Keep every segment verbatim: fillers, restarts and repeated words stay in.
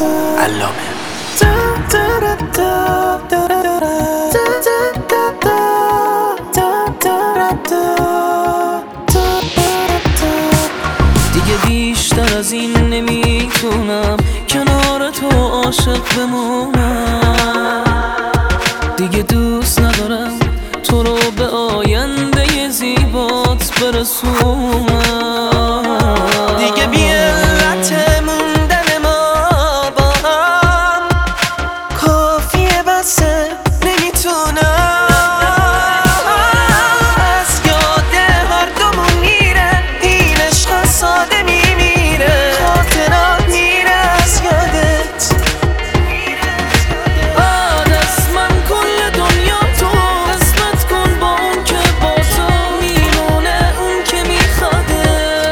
علامه. دیگه بیشتر از این نمیتونم کنار تو عاشق بمونم. دیگه دوست ندارم تو رو به آینده زیبات برسونم. دیگه بی علت موندن ما با هم کافیه، بسه نمیتونم از یاد هر دومون میره این عشق ساده میمیره، خاطرات میره از یادت. بعد از من کل دنیا تو قسمت کن با اون که با تو میمونه، اون که میخواده.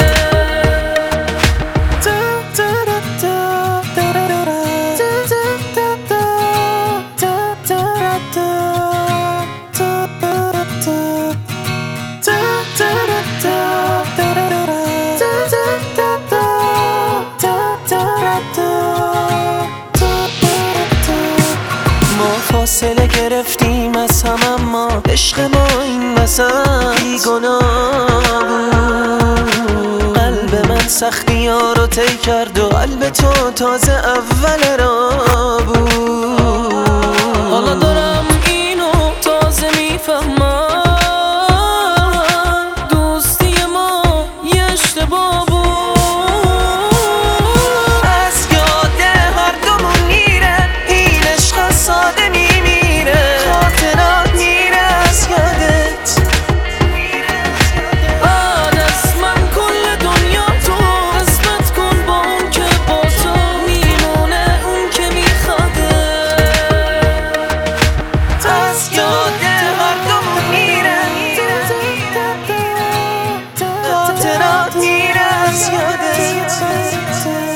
ما فاصله گرفتیم از هم، اما عشق ما این وسط بیگناه بود. قلب من سختی ها رو طی کرد و قلب تو تازه اول راه بود. حالا دارم اینو تازه میفهمم، دوستی ما یه اشتباه بود. از یاد هر دومون میره این عشق ساده میمیره، خاطرات میره از یادت. بعد از من کل دنیا تو قسمت کن با اون که با تو میمونه، اون که میخواده. از یاد هر دومون میره خاطرات میره از یادت.